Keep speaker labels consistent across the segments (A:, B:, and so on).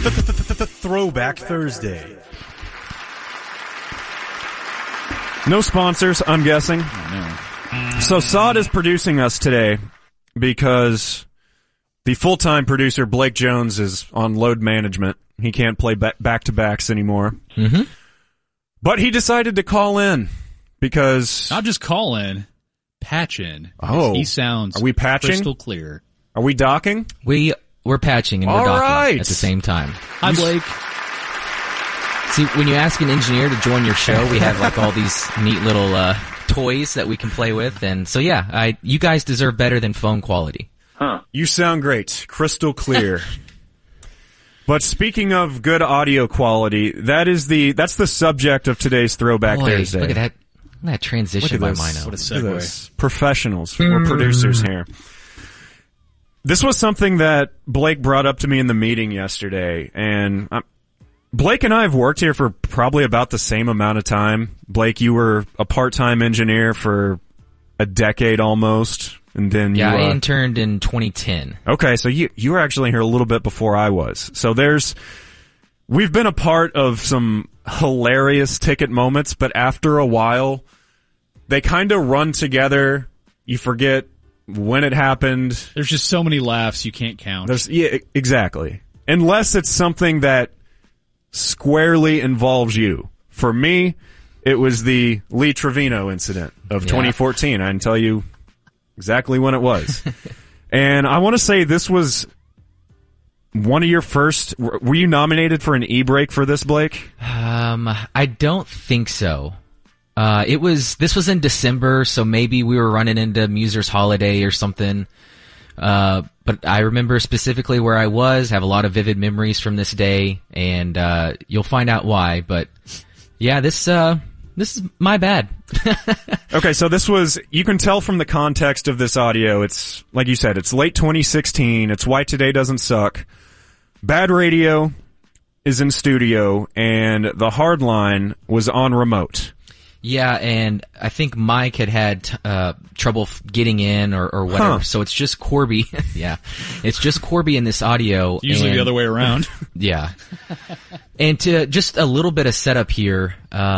A: Throwback Thursday. No sponsors, I'm guessing. So Sod is producing us today because the full-time producer, Blake Jones, is on load management. He can't play back-to-backs anymore.
B: Mm-hmm.
A: But he decided to call in because...
C: Not just call in, patch in.
A: Oh.
C: He sounds
A: Are we patching?
C: crystal clear.
A: Are we docking?
B: We're patching and we're
A: All
B: docking
A: right.
B: at the same time.
C: Hi, Blake.
B: See, when you ask an engineer to join your show, we have like all these neat little toys that we can play with. And so, yeah, you guys deserve better than phone quality.
D: Huh.
A: You sound great. Crystal clear. But speaking of good audio quality, that's the subject of today's Throwback Thursday.
B: Look at that transition by mine.
C: What a
A: Look at
C: segue.
A: this. Professionals. We're producers here. This was something that Blake brought up to me in the meeting yesterday, and Blake and I have worked here for probably about the same amount of time. Blake, you were a part-time engineer for a decade almost, and then
B: I interned in 2010.
A: Okay, so you were actually here a little bit before I was. So we've been a part of some hilarious ticket moments, but after a while, they kind of run together. You forget when it happened.
C: There's just so many laughs you can't count.
A: Yeah, exactly. Unless it's something that squarely involves you. For me, it was the Lee Trevino incident of 2014. I can tell you exactly when it was. And I want to say this was one of your first... Were you nominated for an e-break for this, Blake?
B: I don't think so. This was in December, so maybe we were running into Muser's holiday or something. But I remember specifically where I was, have a lot of vivid memories from this day, and you'll find out why. But yeah, this is my bad.
A: Okay, so you can tell from the context of this audio, it's, like you said, it's late 2016, it's Why Today Doesn't Suck. Bad Radio is in studio, and the Hardline was on remote.
B: Yeah, and I think Mike had trouble getting in or whatever, so it's just Corby. Yeah, it's just Corby in this audio.
C: Usually the other way around.
B: Yeah. And to just a little bit of setup here,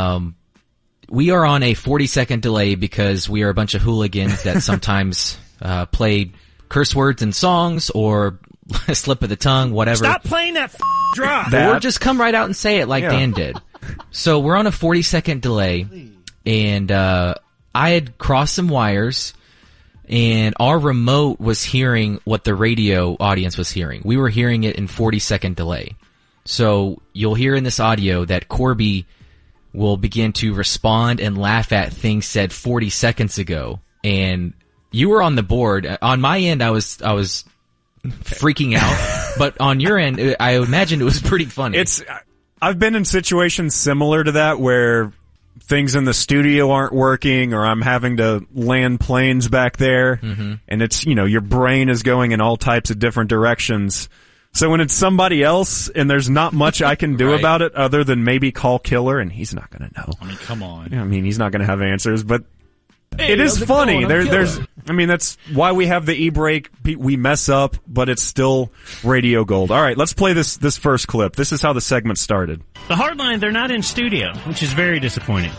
B: we are on a 40-second delay because we are a bunch of hooligans that sometimes play curse words in songs or a slip of the tongue, whatever.
E: Stop playing that drop.
B: Or just come right out and say it like Dan did. So we're on a 40-second delay, and I had crossed some wires, and our remote was hearing what the radio audience was hearing. We were hearing it in 40-second delay. So you'll hear in this audio that Corby will begin to respond and laugh at things said 40 seconds ago. And you were on the board. On my end, I was freaking out. But on your end, I imagine it was pretty funny.
A: I've been in situations similar to that where things in the studio aren't working, or I'm having to land planes back there, and it's, your brain is going in all types of different directions. So when it's somebody else and there's not much I can do about it other than maybe call Killer, and he's not going to know.
C: I mean, come on.
A: I mean, he's not going to have answers, but it is funny. That's why we have the e-break. We mess up, but it's still radio gold. All right, let's play this first clip. This is how the segment started.
E: The Hardline, they're not in studio, which is very disappointing.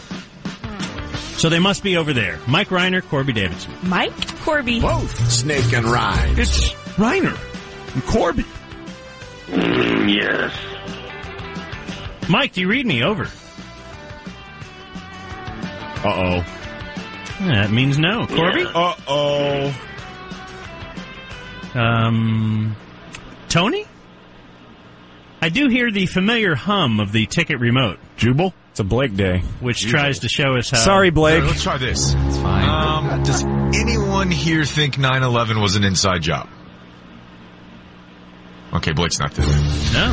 E: So they must be over there. Mike Reiner, Corby Davidson.
F: Mike? Corby.
G: Both Snake and Rhymes.
E: It's Reiner and Corby.
D: Yes.
E: Mike, do you read me? Over.
G: Uh-oh.
E: That means no. Corby?
D: Yeah.
G: Uh-oh.
E: Tony? I do hear the familiar hum of the ticket remote.
A: Jubal? It's a Blake day.
E: Which tries to show us how...
A: Sorry, Blake.
G: Let's try this.
B: It's fine.
G: Does anyone here think 9/11 was an inside job? Okay, Blake's not there.
E: No.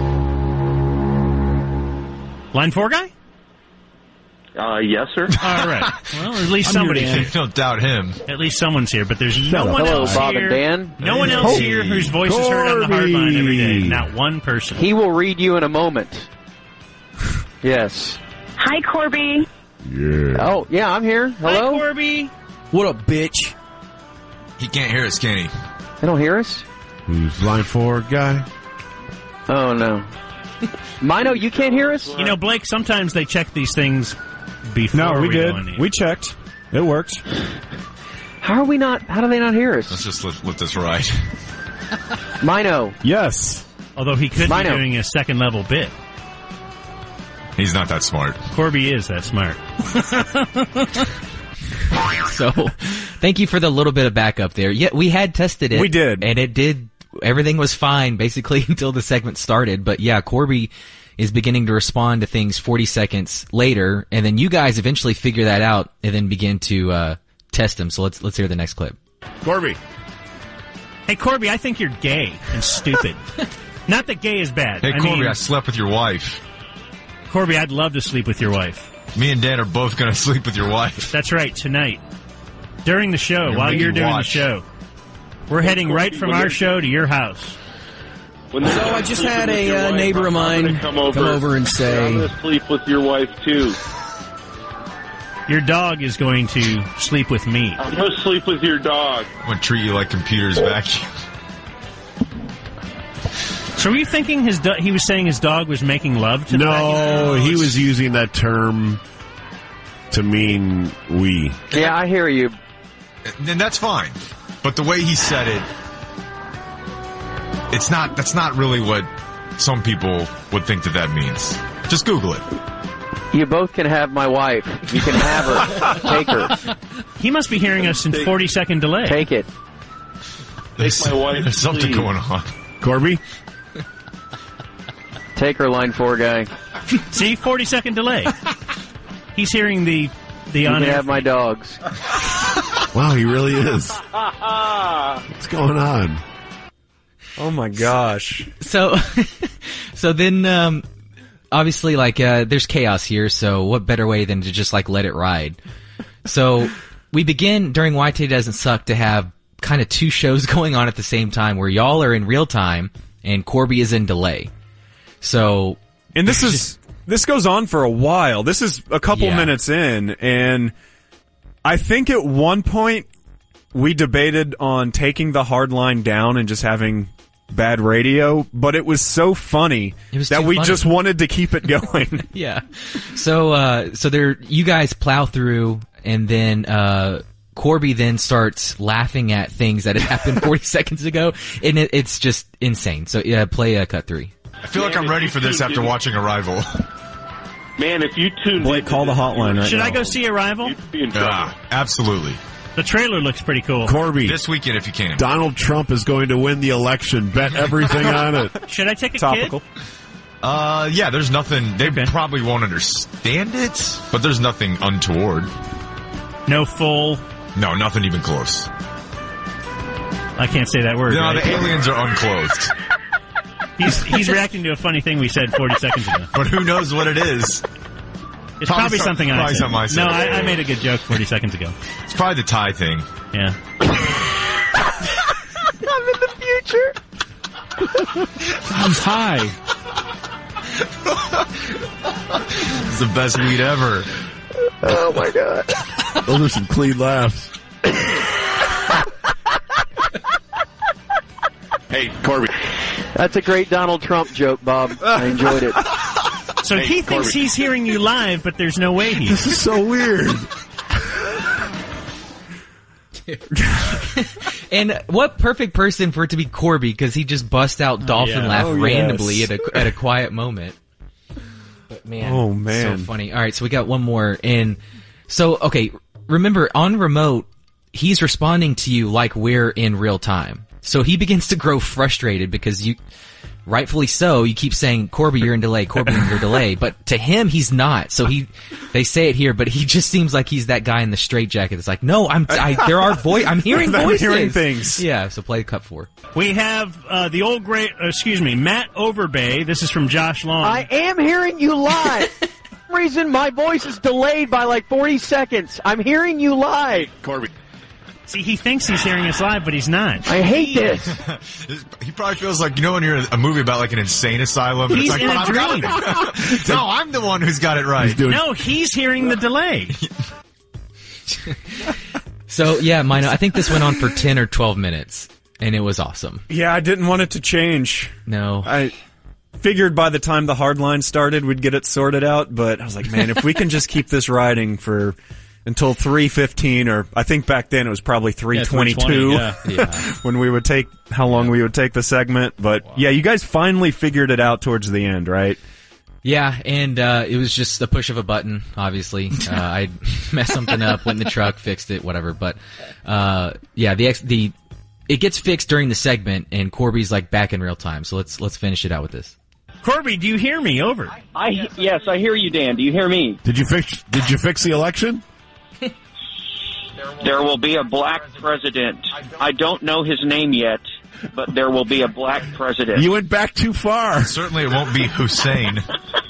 E: Line 4 guy?
D: Yes, sir.
E: All right. Well, at least somebody's here.
G: Don't doubt him.
E: At least someone's here, but there's no one
H: Hello,
E: else
H: Bob
E: here.
H: and Dan.
E: No one else here whose voice is heard on the Hardline every day. Not one person.
H: He will read you in a moment. Yes.
F: Hi, Corby.
G: Yeah.
H: Oh, yeah, I'm here. Hello?
E: Hi, Corby.
I: What up, bitch?
G: He can't hear us, can he?
H: They don't hear us?
J: Who's line 4 guy?
H: Oh, no. Mino, you can't hear us?
E: You know, Blake, sometimes they check these things before
A: No, we did.
E: go on the air.
A: We checked. It worked.
H: How do they not hear us?
G: Let's just let this ride.
H: Mino.
A: Yes.
E: Although he could be
H: Mino.
E: doing a second-level bit.
G: He's not that smart.
E: Corby is that smart.
B: So, thank you for the little bit of backup there. Yeah, we had tested it.
A: We did.
B: And it did, everything was fine basically until the segment started. But yeah, Corby is beginning to respond to things 40 seconds later, and then you guys eventually figure that out and then begin to test him. So let's hear the next clip.
A: Corby.
E: Hey, Corby, I think you're gay and stupid. Not that gay is bad.
G: Hey,
E: I
G: Corby,
E: mean,
G: I slept with your wife.
E: Corby, I'd love to sleep with your wife.
G: Me and Dan are both going to sleep with your wife.
E: That's right, tonight. During the show,
G: You're
E: while
G: making
E: you're doing
G: watch.
E: the show. We're heading right from our show to your house.
I: So I just had a neighbor of mine come over and say,
D: I'm going to sleep with your wife, too.
E: Your dog is going to sleep with me.
D: I'm going to sleep with your dog.
G: I'm going to treat you like computer's vacuum.
E: So were you thinking he was saying his dog was making love to the
J: No, he was using that term to mean we.
H: Yeah, I hear you.
G: Then that's fine. But the way he said it, that's not really what some people would think that means. Just Google it.
H: You both can have my wife. You can have her. Take her.
E: He must be hearing us in 40-second delay.
H: Take it.
G: There's something going on.
J: Corby?
H: Take her, line 4 guy.
E: See, 40-second delay. He's hearing the
H: You
E: on
H: can
E: air.
H: have my dogs.
J: Wow, he really is. What's going on?
A: Oh my gosh.
B: So, so then, obviously, like, there's chaos here, so what better way than to just, like, let it ride? So, we begin, during Why Today Doesn't Suck, to have kind of two shows going on at the same time, where y'all are in real time, and Corby is in delay. So...
A: And this goes on for a while. This is a couple minutes in, and I think at one point we debated on taking the hard line down and just having bad radio, but it was so funny that we just wanted to keep it going.
B: Yeah. So you guys plow through, and then Corby then starts laughing at things that had happened 40 seconds ago, and it's just insane. So yeah, play cut 3.
G: I feel like I'm ready for this after watching Arrival.
D: Man, if you tuned
A: Blake, call the hotline right now.
E: Should I go see Arrival?
G: Absolutely.
E: The trailer looks pretty cool.
J: Corby.
G: This weekend if you can.
J: Donald Trump is going to win the election. Bet everything on it.
E: Should I take a
A: Topical.
E: kid?
G: Yeah, there's nothing. They probably won't understand it, but there's nothing untoward.
E: No full...
G: No, nothing even close.
E: I can't say that word.
G: No,
E: right?
G: the aliens are unclothed.
E: He's reacting to a funny thing we said 40 seconds ago.
G: But who knows what it is?
E: It's probably something I
G: probably
E: said.
G: something I said.
E: No, I made a good joke 40 seconds ago.
G: It's probably the tie thing.
E: Yeah.
H: I'm in the future.
C: Sounds high.
G: It's the best weed ever.
H: Oh, my God.
J: Those are some clean laughs.
I: hey, Corby.
H: That's a great Donald Trump joke, Bob. I enjoyed it.
E: So he thinks he's hearing you live, but there's no way he is.
J: This is so weird.
B: And what perfect person for it to be Corby, because he just busts out dolphin laugh randomly at a quiet moment. But man, so funny. All right, so we got one more. And so, okay, remember, on remote, he's responding to you like we're in real time. So he begins to grow frustrated because you, rightfully so, you keep saying, Corby, you're in delay, Corby, you're in delay. But to him, he's not. So they say it here, but he just seems like he's that guy in the straitjacket that's like, no, I'm hearing voices.
A: I'm hearing things.
B: Yeah, so play cut 4.
E: We have the old great, Matt Overbay. This is from Josh Long.
H: I am hearing you live. For some reason, my voice is delayed by like 40 seconds. I'm hearing you live.
I: Corby.
E: See, he thinks he's hearing us live, but he's not.
H: I hate this.
G: He probably feels like, when you're in a movie about like an insane asylum. And
E: He's
G: it's like,
E: in a dream.
G: No, I'm the one who's got it right.
E: No, he's hearing the delay.
B: So, yeah, Mino, I think this went on for 10 or 12 minutes, and it was awesome.
A: Yeah, I didn't want it to change.
B: No.
A: figured by the time the hard line started, we'd get it sorted out. But I was like, man, if we can just keep this riding for until 3:15, or I think back then it was probably 3:22 when we would take how long we would take the segment. But yeah, you guys finally figured it out towards the end, right?
B: Yeah, and it was just the push of a button, obviously. I messed something up, went in the truck, fixed it, whatever. But yeah, it gets fixed during the segment, and Corby's like back in real time. So let's finish it out with this.
E: Corby, do you hear me? Over.
H: Yes, I hear you, Dan. Do you hear me?
J: Did you fix the election?
D: There will be a black president. I don't know his name yet, but there will be a black president.
J: You went back too far.
G: Certainly it won't be Hussein.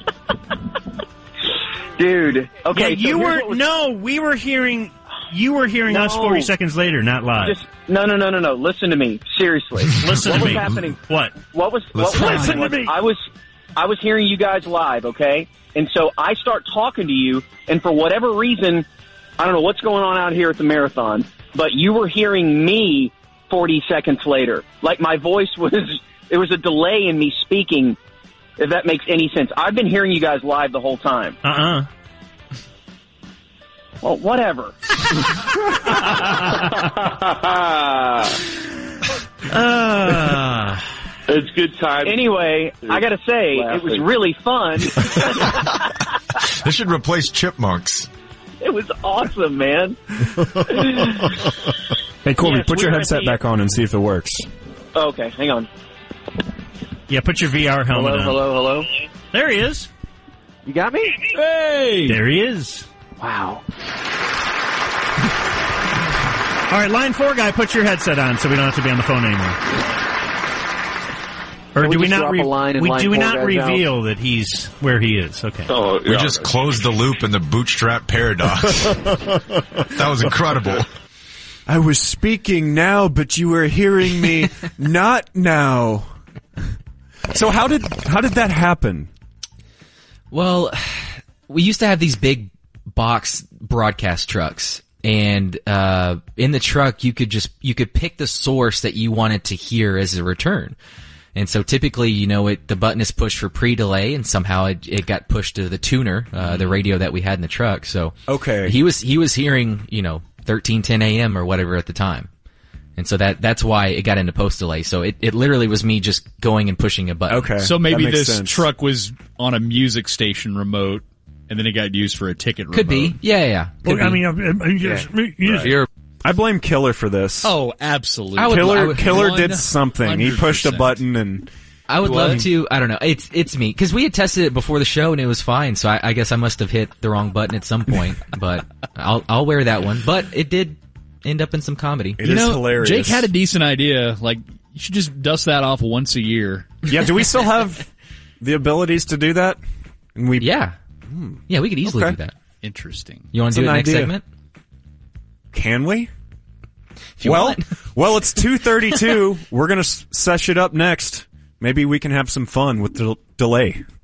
H: Dude. Okay.
E: Yeah, we were hearing. You were hearing us 40 seconds later, not live.
H: No. Listen to me. Seriously.
E: Listen to me.
H: What was happening?
E: What?
H: What was happening was I was hearing you guys live, okay? And so I start talking to you, and for whatever reason, I don't know what's going on out here at the marathon, but you were hearing me 40 seconds later. Like my voice there was a delay in me speaking, if that makes any sense. I've been hearing you guys live the whole time. Well, whatever.
D: It's good time.
H: Anyway, I gotta say, it was really fun.
G: This should replace Chipmunks.
H: It was awesome, man.
A: Hey, Corby, put your headset back on and see if it works.
H: Okay, hang on.
E: Yeah, put your VR helmet on.
H: Hello.
E: There he is.
H: You got me?
C: Hey!
E: There he is.
H: Wow.
E: All right, line 4 guy, put your headset on so we don't have to be on the phone anymore. Or do we not reveal that he's where he is? Okay.
G: We just closed the loop in the bootstrap paradox. That was incredible.
A: I was speaking now, but you were hearing me not now. So how did that happen?
B: Well, we used to have these big box broadcast trucks, and in the truck you could pick the source that you wanted to hear as a return. And so typically, the button is pushed for pre-delay, and somehow it got pushed to the tuner, the radio that we had in the truck. So
A: okay,
B: he was hearing 1310 AM or whatever at the time, and so that's why it got into post delay. So it literally was me just going and pushing a button.
A: Okay,
C: so maybe this
A: sense.
C: Truck was on a music station remote, and then it got used for a ticket remote.
B: Could be, yeah. Could be.
A: I blame Killer for this.
C: Oh, absolutely.
A: Killer did something. He pushed a button and...
B: I would love to... I don't know. It's me. Because we had tested it before the show and it was fine, so I guess I must have hit the wrong button at some point. But I'll wear that one. But it did end up in some comedy.
A: It is hilarious.
C: Jake had a decent idea. Like, you should just dust that off once a year.
A: Yeah, do we still have the abilities to do that?
B: Yeah, we could easily do that.
C: Interesting.
B: You want to do it next segment?
A: Can we?
B: Well,
A: it's 2:32. We're going to sesh it up next. Maybe we can have some fun with the delay.